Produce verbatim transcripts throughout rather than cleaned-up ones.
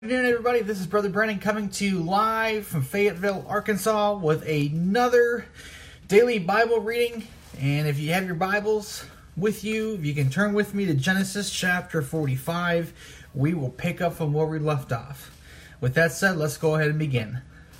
Good afternoon, everybody. This is Brother Brennan coming to you live from Fayetteville, Arkansas with another daily Bible reading. And if you have your Bibles with you, if you can turn with me to Genesis chapter forty-five, we will pick up from where we left off. With that said, let's go ahead and begin.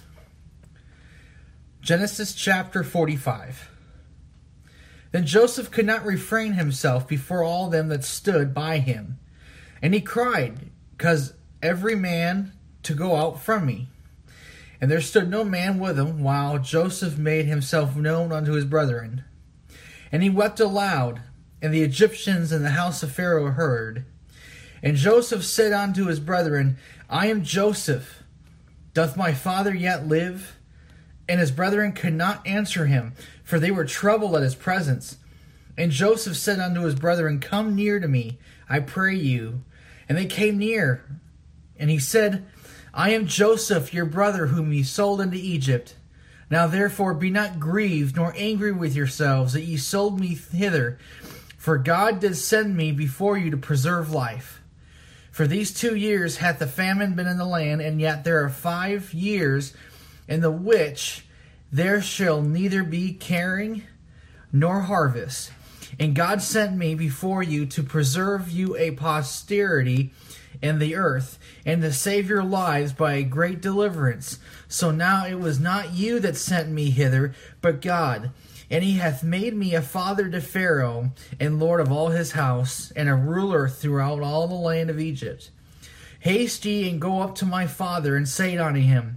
Genesis chapter forty-five. Then Joseph could not refrain himself before all them that stood by him. And he cried, because every man to go out from me. And there stood no man with him, while Joseph made himself known unto his brethren. And he wept aloud, and the Egyptians in the house of Pharaoh heard. And Joseph said unto his brethren, I am Joseph. Doth my father yet live? And his brethren could not answer him, for they were troubled at his presence. And Joseph said unto his brethren, Come near to me, I pray you. And they came near. And he said, I am Joseph, your brother, whom ye sold into Egypt. Now therefore be not grieved, nor angry with yourselves, that ye sold me hither. For God did send me before you to preserve life. For these two years hath the famine been in the land, and yet there are five years in the which there shall neither be caring nor harvest. And God sent me before you to preserve you a posterity in the earth, and to save your lives by a great deliverance. So now it was not you that sent me hither, but God. And he hath made me a father to Pharaoh, and lord of all his house, and a ruler throughout all the land of Egypt. Haste ye, and go up to my father, and say unto him,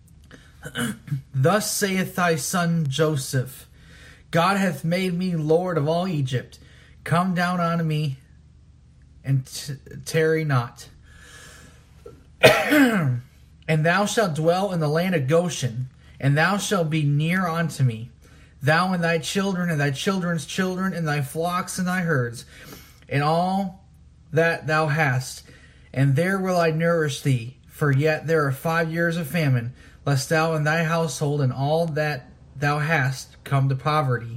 Thus saith thy son Joseph, God hath made me lord of all Egypt. Come down unto me, and t- tarry not. And thou shalt dwell in the land of Goshen, and thou shalt be near unto me, thou and thy children, and thy children's children, and thy flocks and thy herds, and all that thou hast. And there will I nourish thee, for yet there are five years of famine, lest thou and thy household and all that thou hast come to poverty.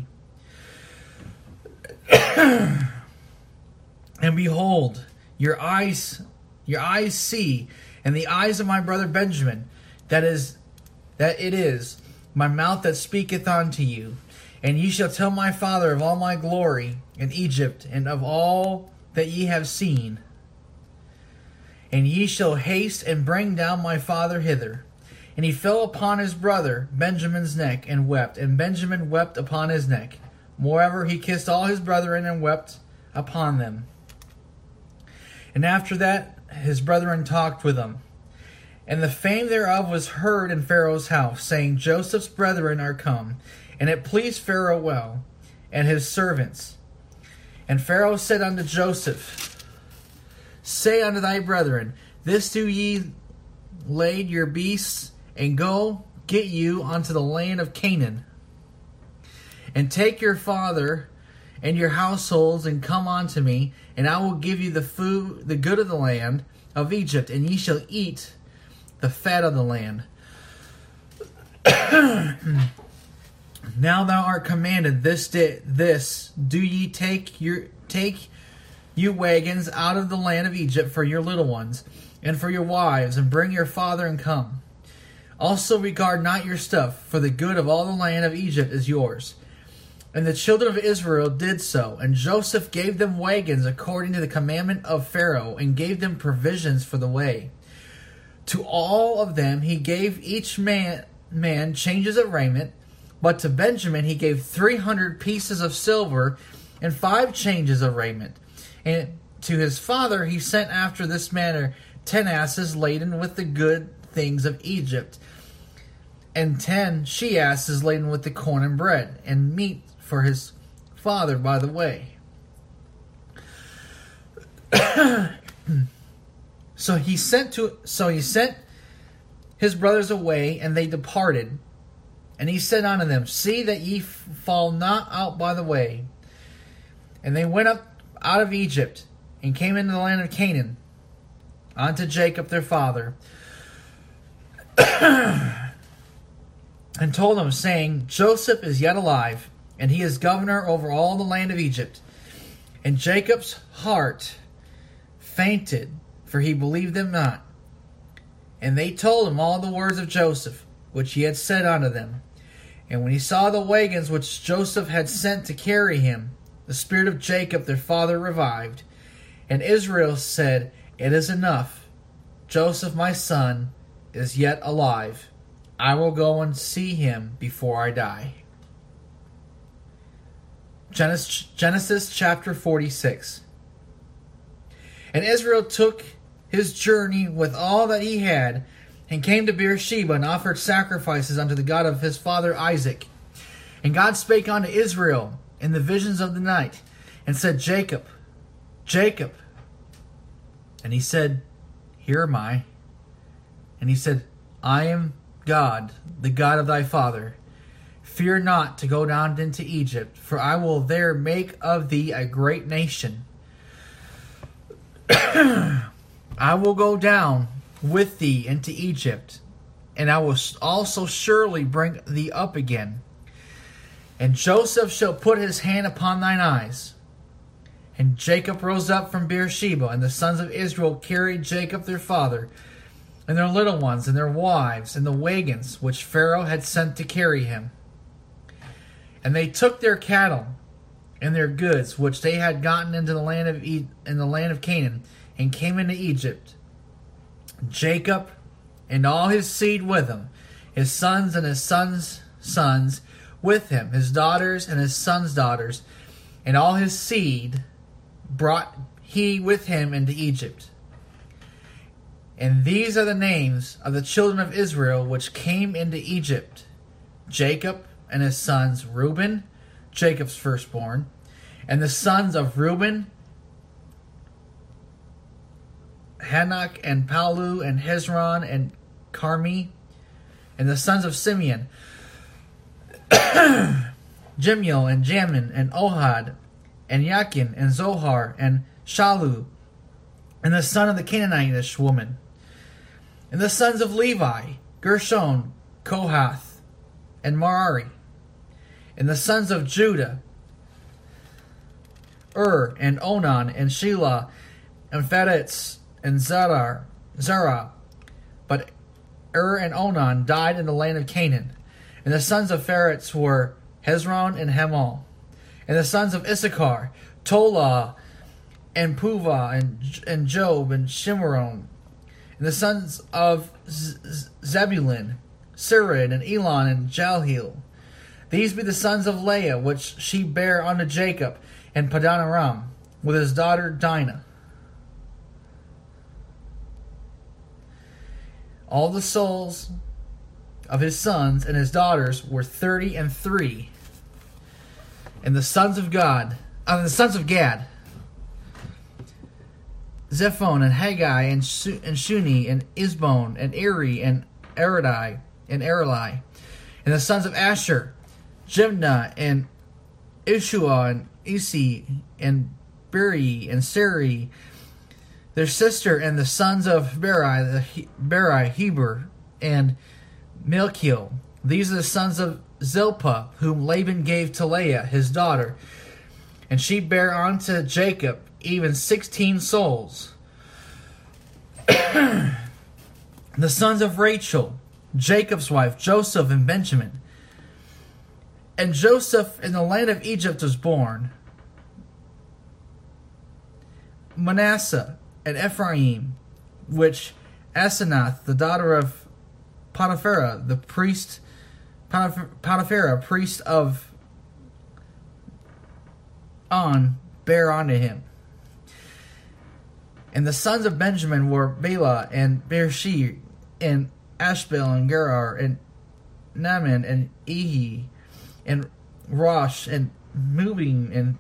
And behold, your eyes, your eyes see, and the eyes of my brother Benjamin, that is, that it is my mouth that speaketh unto you. And ye shall tell my father of all my glory in Egypt, and of all that ye have seen. And ye shall haste and bring down my father hither. And he fell upon his brother Benjamin's neck, and wept, and Benjamin wept upon his neck. Moreover, he kissed all his brethren, and wept upon them. And after that, his brethren talked with him. And the fame thereof was heard in Pharaoh's house, saying, Joseph's brethren are come. And it pleased Pharaoh well, and his servants. And Pharaoh said unto Joseph, Say unto thy brethren, This do ye, lade your beasts, and go get you unto the land of Canaan. And take your father and your households, and come unto me, and I will give you the food, the good of the land of Egypt, and ye shall eat the fat of the land. Now thou art commanded this day, this do ye take your take you wagons out of the land of Egypt for your little ones, and for your wives, and bring your father, and come. Also regard not your stuff, for the good of all the land of Egypt is yours. And the children of Israel did so, and Joseph gave them wagons according to the commandment of Pharaoh, and gave them provisions for the way. To all of them he gave each man, man changes of raiment, but to Benjamin he gave three hundred pieces of silver, and five changes of raiment. And to his father he sent after this manner ten asses laden with the good things of Egypt, and ten she-asses laden with the corn and bread, and meat for his father by the way. so he sent to so he sent his brothers away, and they departed. And he said unto them, See that ye fall not out by the way. And they went up out of Egypt, and came into the land of Canaan, unto Jacob their father, and told him, saying, Joseph is yet alive, and he is governor over all the land of Egypt. And Jacob's heart fainted, for he believed them not. And they told him all the words of Joseph, which he had said unto them. And when he saw the wagons which Joseph had sent to carry him, the spirit of Jacob their father revived. And Israel said, It is enough. Joseph my son is yet alive. I will go and see him before I die. Genesis, Genesis chapter forty-six. And Israel took his journey with all that he had, and came to Beersheba, and offered sacrifices unto the God of his father Isaac. And God spake unto Israel in the visions of the night, and said, Jacob, Jacob. And he said, Here am I. And he said, I am God, the God of thy father. Fear not to go down into Egypt, for I will there make of thee a great nation. I will go down with thee into Egypt, and I will also surely bring thee up again. And Joseph shall put his hand upon thine eyes. And Jacob rose up from Beersheba, and the sons of Israel carried Jacob their father, and their little ones, and their wives, and the wagons which Pharaoh had sent to carry him. And they took their cattle and their goods which they had gotten into the land of e- in the land of Canaan, and came into Egypt. Jacob and all his seed with him, his sons and his sons' sons with him, his daughters and his sons' daughters, and all his seed brought he with him into Egypt. And these are the names of the children of Israel which came into Egypt: Jacob and his sons Reuben, Jacob's firstborn, and the sons of Reuben, Hanok and Palu and Hezron and Carmi, and the sons of Simeon, Jemuel and Jamin and Ohad and Yakin and Zohar and Shalu, and the son of the Canaanitish woman. And the sons of Levi, Gershon, Kohath, and Merari. And the sons of Judah, Ur and Onan and Shelah and Pharetz and Zerah, Zerah. But Ur and Onan died in the land of Canaan. And the sons of Pharetz were Hezron and Hamal. And the sons of Issachar, Tola and Puvah and, and Job and Shimron. And the sons of Z- Zebulun, Sirid and Elon and Jalheel. These be the sons of Leah, which she bare unto Jacob and Padan Aram, with his daughter Dinah. All the souls of his sons and his daughters were thirty and three. And the sons of God, uh, the sons of Gad, Zephon and Haggai and, Su- and Shuni and Isbon and Eri and Eridai and Ereli. And the sons of Asher, Jimnah and Ishua and Isi and Beri and Seri, their sister, and the sons of Beri, the he- Beri, Heber, and Milchiel. These are the sons of Zilpah, whom Laban gave to Leah, his daughter. And she bare unto Jacob even sixteen souls. The sons of Rachel, Jacob's wife, Joseph and Benjamin. And Joseph in the land of Egypt was born. Manasseh and Ephraim, which Asenath, the daughter of Potiphera, the priest, Potiphera, priest of On, bare unto him. And the sons of Benjamin were Bela and Bershi and Ashbel and Gerar and Naaman and Ehi and Rosh and Mubim and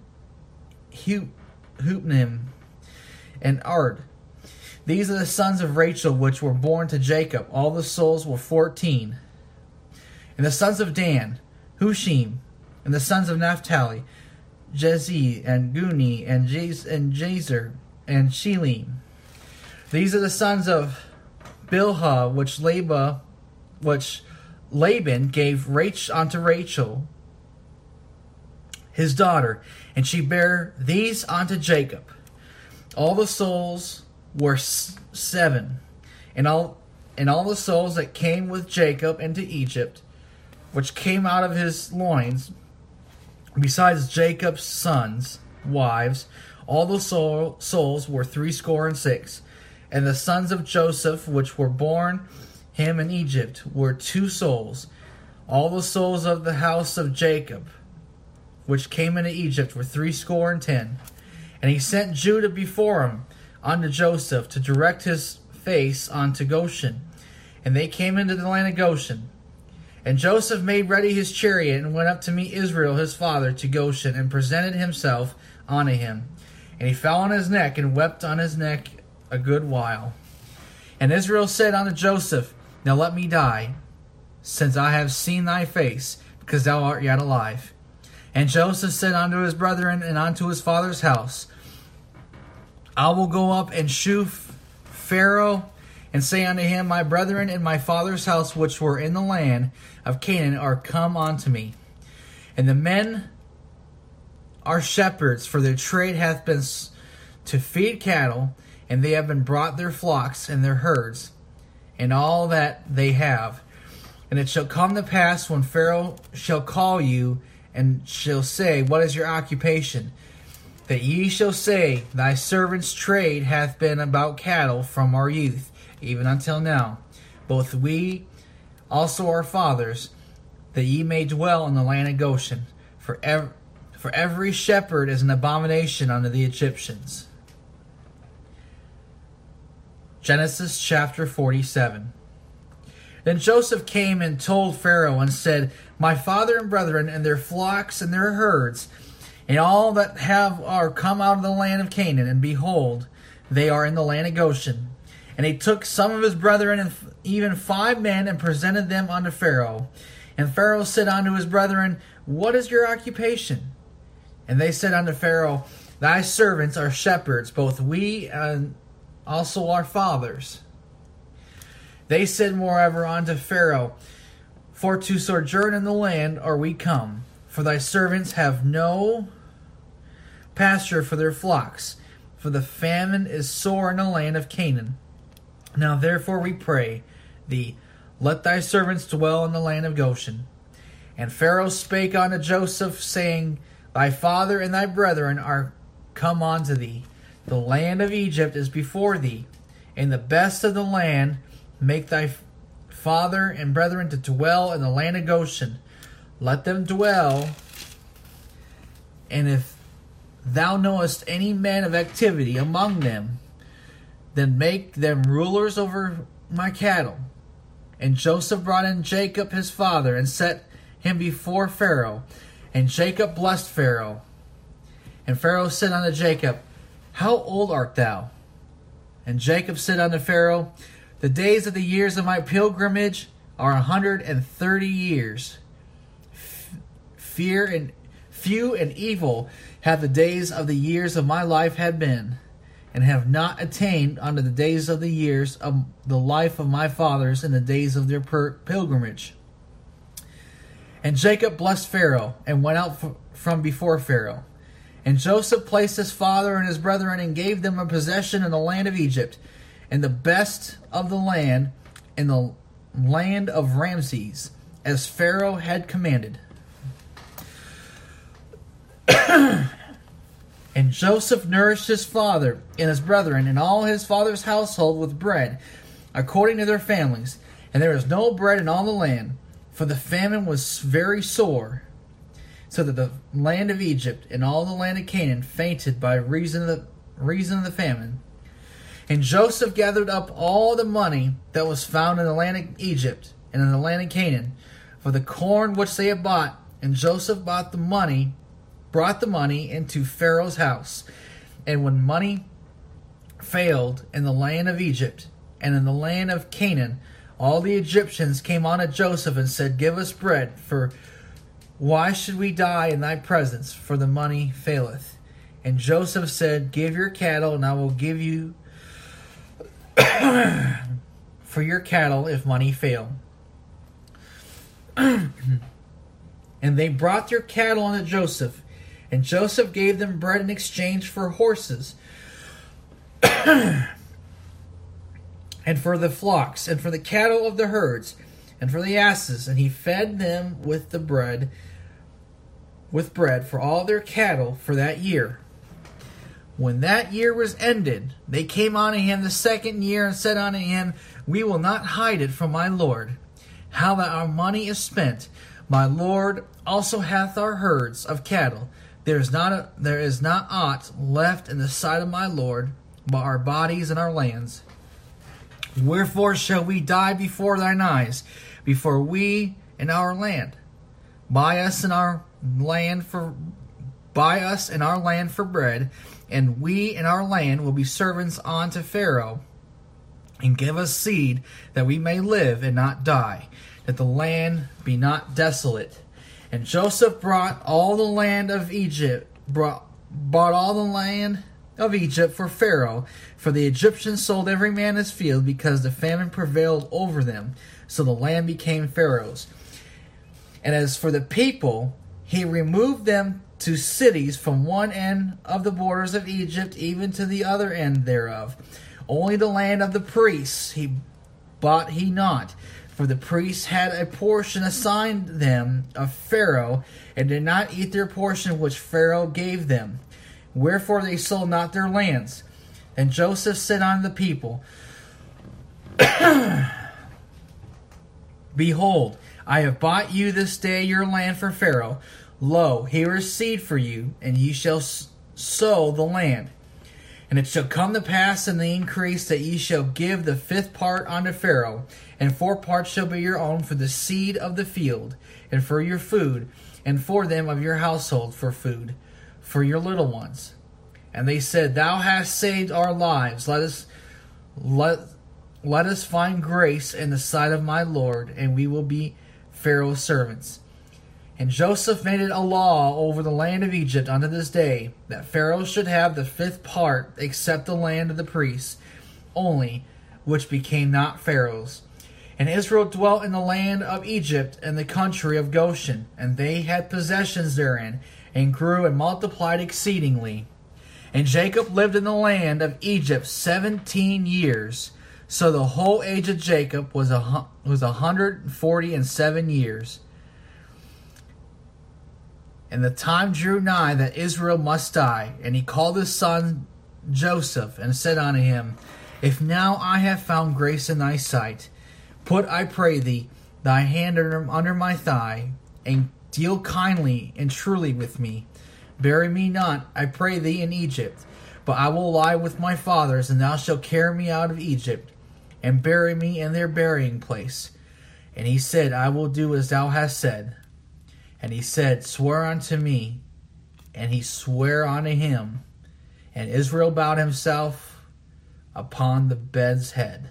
Hupnim and Ard. These are the sons of Rachel which were born to Jacob. All the souls were fourteen. And the sons of Dan, Hushim, and the sons of Naphtali, Jezi and Guni and Jez and Jazer and Shelim. These are the sons of Bilhah, which Laban, which Laban gave Rach unto Rachel, his daughter, and she bare these unto Jacob. All the souls were seven, and all and all the souls that came with Jacob into Egypt, which came out of his loins, besides Jacob's sons, wives, all the soul, souls were threescore and six. And the sons of Joseph, which were born him in Egypt, were two souls. All the souls of the house of Jacob, which came into Egypt, were threescore and ten. And he sent Judah before him unto Joseph to direct his face unto Goshen. And they came into the land of Goshen. And Joseph made ready his chariot and went up to meet Israel his father to Goshen, and presented himself unto him. And he fell on his neck and wept on his neck a good while. And Israel said unto Joseph, Now let me die, since I have seen thy face, because thou art yet alive. And Joseph said unto his brethren and unto his father's house, I will go up and shew Pharaoh, and say unto him, My brethren and my father's house, which were in the land of Canaan, are come unto me. And the men are shepherds, for their trade hath been to feed cattle, and they have been brought their flocks and their herds, and all that they have. And it shall come to pass, when Pharaoh shall call you, and shall say, What is your occupation? That ye shall say, Thy servant's trade hath been about cattle from our youth, even until now, both we also our fathers, that ye may dwell in the land of Goshen. For every, for every shepherd is an abomination unto the Egyptians. Genesis chapter forty-seven. Then Joseph came and told Pharaoh, and said, My father and brethren, and their flocks and their herds, and all that have are come out of the land of Canaan, and behold, they are in the land of Goshen. And he took some of his brethren, and even five men, and presented them unto Pharaoh. And Pharaoh said unto his brethren, What is your occupation? And they said unto Pharaoh, Thy servants are shepherds, both we and also our fathers. They said moreover unto Pharaoh, For to sojourn in the land are we come, for thy servants have no pasture for their flocks, for the famine is sore in the land of Canaan. Now therefore we pray thee, let thy servants dwell in the land of Goshen. And Pharaoh spake unto Joseph, saying, Thy father and thy brethren are come unto thee. The land of Egypt is before thee, and the best of the land make thy father and brethren to dwell in the land of Goshen. Let them dwell, and if thou knowest any men of activity among them, then make them rulers over my cattle. And Joseph brought in Jacob his father, and set him before Pharaoh. And Jacob blessed Pharaoh. And Pharaoh said unto Jacob, How old art thou? And Jacob said unto Pharaoh, The days of the years of my pilgrimage are a hundred and thirty years. Fear and few and evil have the days of the years of my life had been, and have not attained unto the days of the years of the life of my fathers in the days of their pilgrimage. And Jacob blessed Pharaoh, and went out from before Pharaoh. And Joseph placed his father and his brethren, and gave them a possession in the land of Egypt, and the best of the land in the land of Ramses, as Pharaoh had commanded. And Joseph nourished his father and his brethren and all his father's household with bread, according to their families. And there was no bread in all the land, for the famine was very sore, so that the land of Egypt and all the land of Canaan fainted by reason of the reason of the famine. And Joseph gathered up all the money that was found in the land of Egypt and in the land of Canaan, for the corn which they had bought. And Joseph bought the money, brought the money into Pharaoh's house. And when money failed in the land of Egypt and in the land of Canaan, all the Egyptians came unto Joseph and said, Give us bread, for why should we die in thy presence? For the money faileth. And Joseph said, Give your cattle, and I will give you for your cattle if money fail. And they brought their cattle unto Joseph, and Joseph gave them bread in exchange for horses. and for the flocks, and for the cattle of the herds, and for the asses, and he fed them with the bread, with bread for all their cattle for that year. When that year was ended, they came unto him the second year, and said unto him, We will not hide it from my lord, how that our money is spent. My lord also hath our herds of cattle. There is not a, there is not aught left in the sight of my lord, but our bodies and our lands. Wherefore shall we die before thine eyes, before we and our land? Buy us in our land for buy us in our land for bread, and we and our land will be servants unto Pharaoh, and give us seed, that we may live and not die, that the land be not desolate. And Joseph brought all the land of Egypt, brought bought all the land of Egypt for Pharaoh, for the Egyptians sold every man his field, because the famine prevailed over them, so the land became Pharaoh's. And as for the people, he removed them to cities from one end of the borders of Egypt even to the other end thereof. Only the land of the priests he bought he not, for the priests had a portion assigned them of Pharaoh, and did not eat their portion which Pharaoh gave them. Wherefore they sold not their lands. And Joseph said unto the people, Behold, I have bought you this day your land for Pharaoh. Lo, here is seed for you, and ye shall sow the land. And it shall come to pass in the increase that ye shall give the fifth part unto Pharaoh, and four parts shall be your own for the seed of the field, and for your food, and for them of your household for food, for your little ones. And they said, Thou hast saved our lives. Let us let, let us find grace in the sight of my Lord, and we will be Pharaoh's servants. And Joseph made it a law over the land of Egypt unto this day, that Pharaoh should have the fifth part, except the land of the priests only, which became not Pharaoh's. And Israel dwelt in the land of Egypt, and the country of Goshen, and they had possessions therein, and grew and multiplied exceedingly. And Jacob lived in the land of Egypt seventeen years. So the whole age of Jacob was a was a hundred forty and seven years. And the time drew nigh that Israel must die. And he called his son Joseph, and said unto him, If now I have found grace in thy sight, put, I pray thee, thy hand under, under my thigh, and deal kindly and truly with me. Bury me not, I pray thee, in Egypt, but I will lie with my fathers, and thou shalt carry me out of Egypt, and bury me in their burying place. And he said, I will do as thou hast said. And he said, Swear unto me. And he sware unto him. And Israel bowed himself upon the bed's head.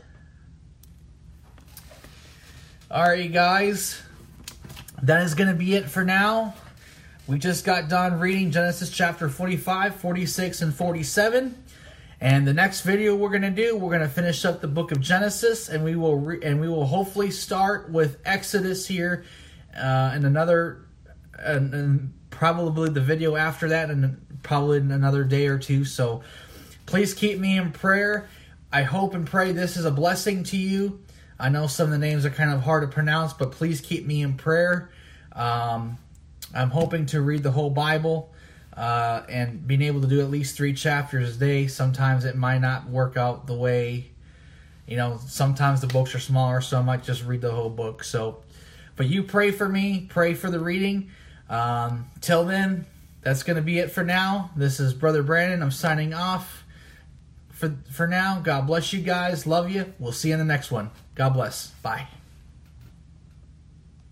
Alright, you guys. That is going to be it for now. We just got done reading Genesis chapter forty-five, forty-six, and forty-seven. And the next video we're going to do, we're going to finish up the book of Genesis, and we will re- and we will hopefully start with Exodus here uh, in another, and, and probably the video after that, and probably in another day or two. So please keep me in prayer. I hope and pray this is a blessing to you. I know some of the names are kind of hard to pronounce, but please keep me in prayer. Um, I'm hoping to read the whole Bible uh, and being able to do at least three chapters a day. Sometimes it might not work out the way, you know, sometimes the books are smaller, so I might just read the whole book. So, but you pray for me, pray for the reading. Um, till then, that's going to be it for now. This is Brother Brandon. I'm signing off for, for now. God bless you guys. Love you. We'll see you in the next one. God bless. Bye.